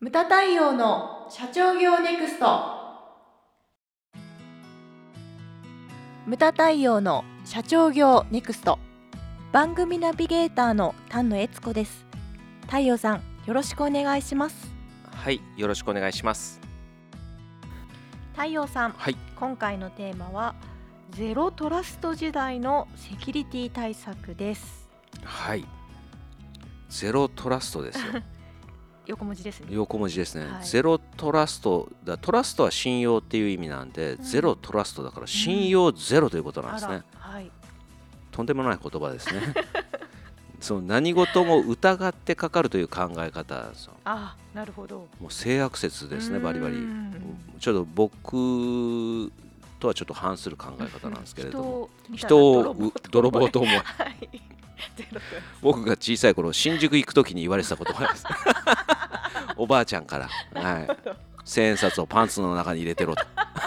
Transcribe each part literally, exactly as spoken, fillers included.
ムタ対応の社長業ネクスト。ムタ対応の社長業ネクスト、番組ナビゲーターの丹野悦子です。太陽さん、よろしくお願いします。 はい、よろしくお願いします。 太陽さん、 はい、 今回のテーマはゼロトラスト時代のセキュリティ対策です。 はい、ゼロトラストですよ。 横文字ですね。 横文字ですね、 はい、 ゼロトラストだ。トラストは信用っていう意味なんで、うん、ゼロトラストだから信用ゼロということなんですね、うんはい、 とんでもない言葉ですね。その何事も疑ってかかるという考え方ですよ。 あ、なるほど。 もう性悪説ですね、バリバリ。ちょっと僕とはちょっと反する考え方なんですけれども、人を泥棒と思う、はい、僕が小さい頃新宿行くときに言われてた言葉です。おばあちゃんから、はい、千円札をパンツの中に入れてろと。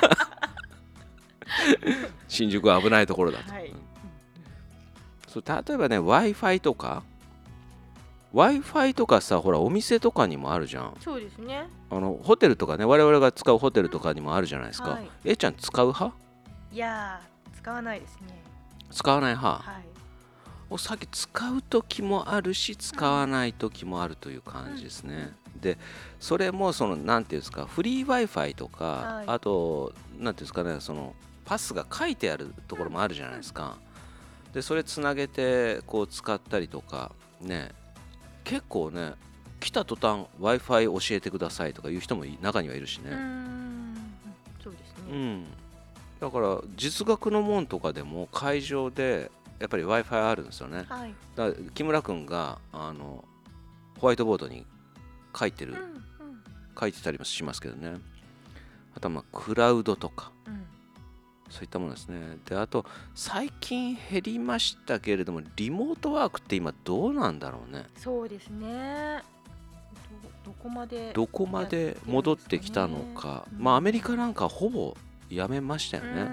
新宿は危ないところだと、はい、そう例えばね Wi-Fi とか Wi-Fi とかさ、ほらお店とかにもあるじゃん。 そうですね。 あのホテルとかね、我々が使うホテルとかにもあるじゃないですか、はい、えちゃん使う派？ いやー、使わないですね。 使わない派、 はい、 お酒使う時もあるし使わない時もあるという感じですね、うん、でそれもそのなんていうんですか、フリー Wi-Fi とか、はい、あとなんていうんですかね、そのパスが書いてあるところもあるじゃないですか。でそれつなげてこう使ったりとかね、結構ね、来た途端 Wi-Fi 教えてくださいとかいう人も中にはいるしね。うーん、 そうですね、 うん、だから実学の門とかでも会場でやっぱり Wi-Fi あるんですよね、はい、だから木村君があのホワイトボードに書いてる、うんうん、書いてたりもしますけどね。あとはまあクラウドとか、うん、そういったものですね。であと最近減りましたけれども、リモートワークって今どうなんだろうね。 そうですね、 ど, どこまでどこまで戻ってきたのか、うん、まあアメリカなんかほぼやめましたよね。うん、うん、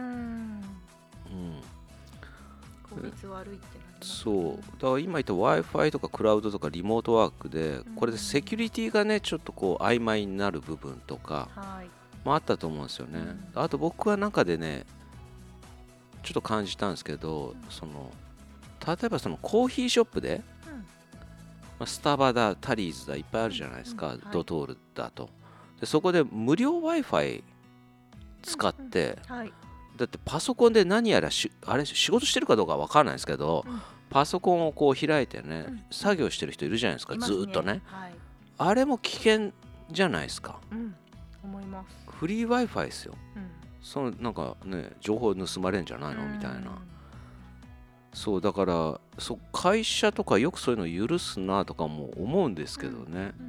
効率悪いってなりますね。 そうだから今言った Wi-Fi とかクラウドとかリモートワークで、これでセキュリティがねちょっとこう曖昧になる部分とか、はい、まあ、あったと思うんですよね、うん、あと僕は中でねちょっと感じたんですけど、うん、その例えばそのコーヒーショップで、うんまあ、スタバだタリーズだいっぱいあるじゃないですか、うんうん、ドトールだと。でそこで無料 Wi-Fi 使って、うんうん、はい、だってパソコンで何やらしあれ仕事してるかどうかわからないですけど、うん、パソコンをこう開いてね、うん、作業してる人いるじゃないですか、ずーっとね、はい、あれも危険じゃないですか、うん、 思います。 フリー Wi-Fi ですよ、うん、そのなんかね情報盗まれるんじゃないのみたいな。そうだからそ会社とかよくそういうの許すなとかも思うんですけどね、うんうんうん、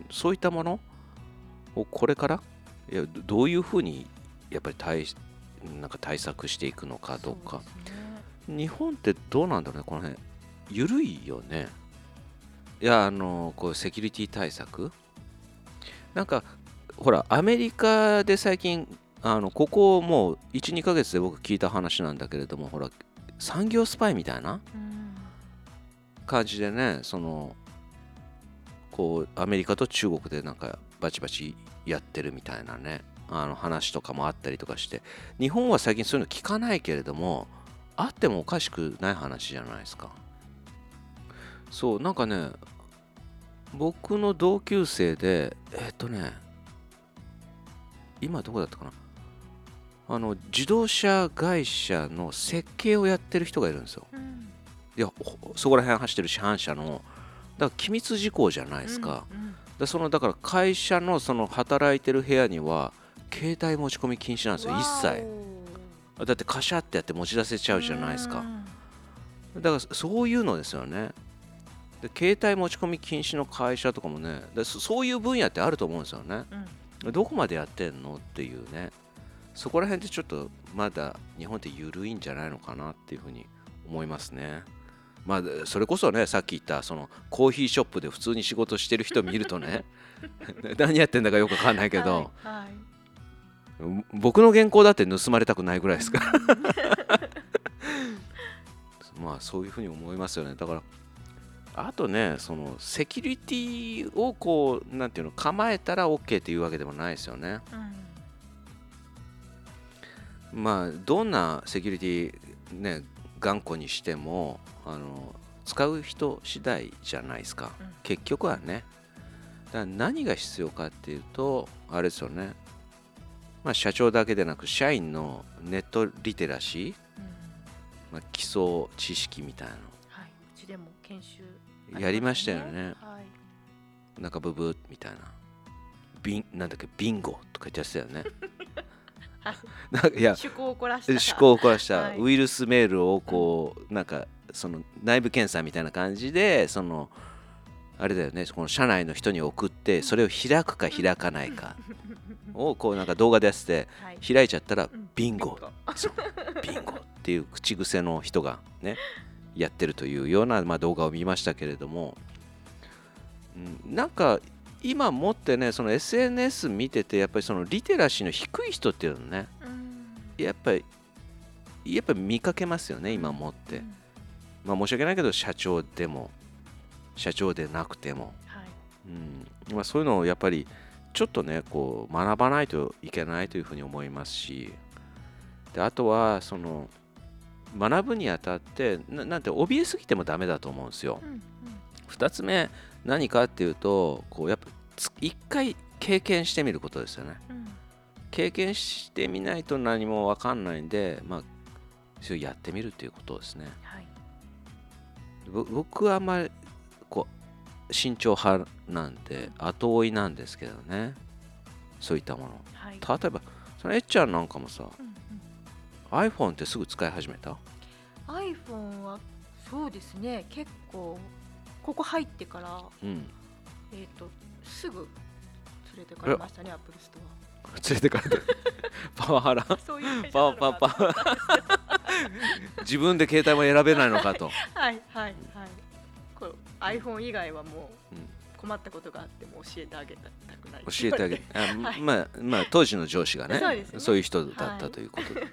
そういったものをこれからいやどういうふうにやっぱり対なんか対策していくのかどうか。う、ね、日本ってどうなんだろうね、この辺緩いよね。いやあのこうセキュリティ対策なんかほらアメリカで最近あのここもう いち,に ヶ月で僕聞いた話なんだけれども、ほら産業スパイみたいな感じでね、そのこうアメリカと中国でなんかバチバチやってるみたいなね、あの話とかもあったりとかして、日本は最近そういうの聞かないけれどもあってもおかしくない話じゃないですか。そうなんかね、僕の同級生でえっとね今どこだったかな、あの自動車会社の設計をやってる人がいるんですよ、うん、いやそこら辺走ってる市販車のだから機密事項じゃないですか、うんうん、だそのだから会社のその働いてる部屋には携帯持ち込み禁止なんですよ、一切。だってカシャってやって持ち出せちゃうじゃないですか。だからそういうのですよね。で携帯持ち込み禁止の会社とかもね、でそういう分野ってあると思うんですよね、うん、どこまでやってんのっていうね。そこら辺でちょっとまだ日本って緩いんじゃないのかなっていうふうに思いますね。まあそれこそね、さっき言ったそのコーヒーショップで普通に仕事してる人見るとね何やってんだかよくわかんないけど、はいはい、僕の原稿だって盗まれたくないぐらいですからまあそういうふうに思いますよね。だからあとね、そのセキュリティをこうなんていうの構えたら OK っていうわけでもないですよね。うん、まあどんなセキュリティね頑固にしてもあの使う人次第じゃないですか、うん、結局はね。だから何が必要かっていうとあれですよね、まあ、社長だけでなく社員のネットリテラシー、うんまあ、基礎知識みたいなの、 はい、うちでも研修やりましたよね、 はい、 なんかブブみたいなビンなんだっけビンゴとか言ってやってたよねなんかいや趣向を凝らした趣向を凝らした、 はい、 ウイルスメールをこうなんかその内部検査みたいな感じでそのあれだよね、この社内の人に送ってそれを開くか開かないかをこうなんか動画でやってて開いちゃったらビンゴ、そうビンゴっていう口癖の人がねやってるというようなまあ動画を見ましたけれども、うん、なんか今もってねその エスエヌエス 見ててやっぱりそのリテラシーの低い人っていうのね、やっぱりやっぱり見かけますよね今もって、まあ申し訳ないけど社長でも社長でなくても、はいうんまあ、そういうのをやっぱりちょっとねこう学ばないといけないというふうに思いますし、であとはその学ぶにあたってななんて怯えすぎてもダメだと思うんですよ、うんうん、ふたつめ何かっていうとこうやっぱ一回経験してみることですよね、うん、経験してみないと何も分かんないんで、まあ、それをやってみるっていうことですね、はい、僕はあんまりこう慎重派なんで後追いなんですけどね、そういったもの、はい、例えばそのえっちゃんなんかもさ、うんうん、iPhone ってすぐ使い始めた？ iPhone はそうですね、結構ここ入ってから、うん、えっとすぐ連れてかれましたね、アップルストア連れてかれてパワハラそういうパワパワパワ自分で携帯も選べないのかとはいはいはい、こう iPhone 以外はもう困ったことがあっても教えてあげたくない、 教えてあげあ、はい、まあまあ当時の上司がね、 そうですね、そういう人だったということで、はい、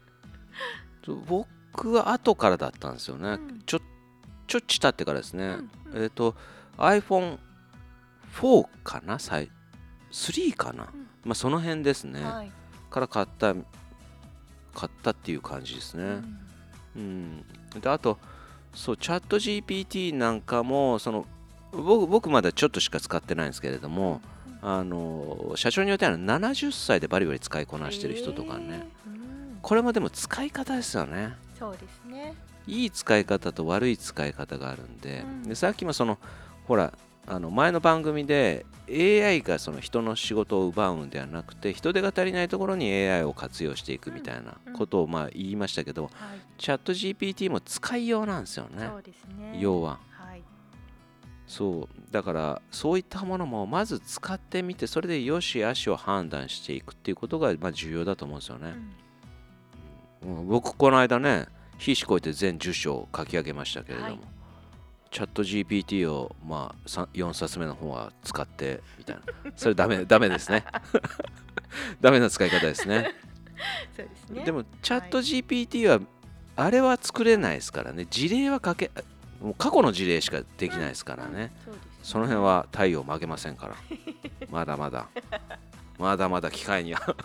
僕は後からだったんですよね、うん、ちょちょっち経ってからですね、うんうん、えっ、ー、と アイフォンフォー かな、スリーかな、うん、まあその辺ですね、はい、から買った買ったっていう感じですね、うんうん、であとそうチャット ジーピーティー なんかもその 僕, 僕まだちょっとしか使ってないんですけれども、うん、あの社長によってはななじゅっさいでバリバリ使いこなしてる人とかね、えーうん、これもでも使い方ですよね。 そうですね、 いい使い方と悪い使い方があるん で,、うん、でさっきもそのほらあの前の番組で エーアイ がその人の仕事を奪うんではなくて人手が足りないところに エーアイ を活用していくみたいなことをまあ言いましたけど、うんうんはい、チャット ジーピーティー も使いようなんですよね。 そうですね、 要は、はい、そうだからそういったものもまず使ってみてそれでよし悪しを判断していくっていうことがまあ重要だと思うんですよね、うんうん、僕この間ね必死こいて全じゅっしょ書き上げましたけれども、はい、チャット ジーピーティー をまあよんさつめの方は使ってみたいなそれダメダメですねダメな使い方ですねそうですね。 でもチャット ジーピーティー は、はい、あれは作れないですからね、事例は書けもう過去の事例しかできないですからね、うんうん そ, ねその辺は太陽曲げませんからまだまだまだまだ機会には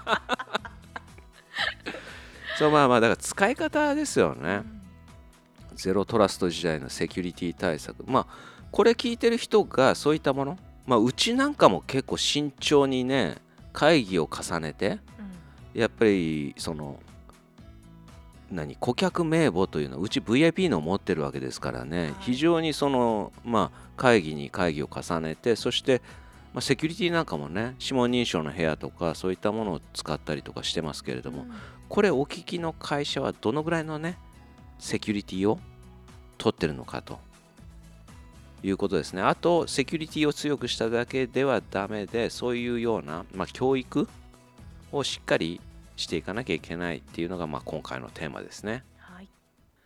そうまあまあだから使い方ですよね、うんゼロトラスト時代のセキュリティ対策、まあこれ聞いてる人がそういったもの、まあうちなんかも結構慎重にね会議を重ねて、うん、やっぱりその何顧客名簿というのはうち ブイアイピー のを持ってるわけですからね、はい、非常にそのまあ会議に会議を重ねて、そしてまあセキュリティなんかもね指紋認証の部屋とかそういったものを使ったりとかしてますけれども、うん、これお聞きの会社はどのぐらいのねセキュリティを取ってるのかということですね。あとセキュリティを強くしただけではダメで、そういうような、まあ、教育をしっかりしていかなきゃいけないっていうのが、まあ、今回のテーマですね、はい、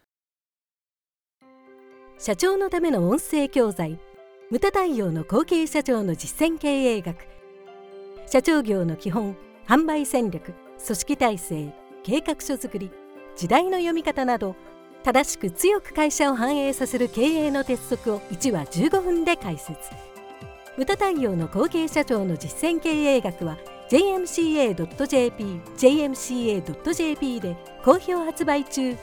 社長のための音声教材、ムタ太陽の後継社長の実践経営学、社長業の基本、販売戦略、組織体制、計画書作り、時代の読み方など正しく強く会社を繁栄させる経営の鉄則をいちわじゅうごふんで解説。ムタ太陽の後継社長の実践経営学は ジェイエムシーエードットジェーピー ジェイエムシーエードットジェーピー で好評発売中。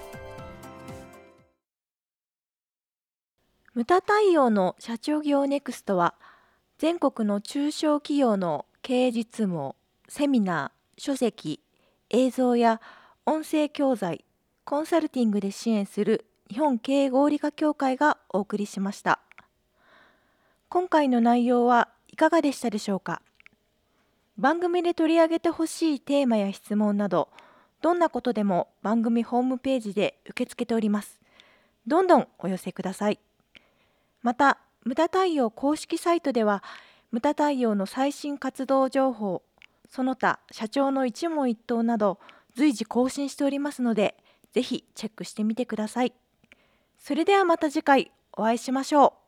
ムタ太陽の社長業ネクストは、全国の中小企業の経営実務をセミナー、書籍、映像や音声教材、コンサルティングで支援する日本経営合理化協会がお送りしました。今回の内容はいかがでしたでしょうか。番組で取り上げてほしいテーマや質問など、どんなことでも番組ホームページで受け付けております。どんどんお寄せください。また、ムタ太陽公式サイトでは、ムタ太陽の最新活動情報、その他社長の一問一答など随時更新しておりますので、ぜひチェックしてみてください。それではまた次回お会いしましょう。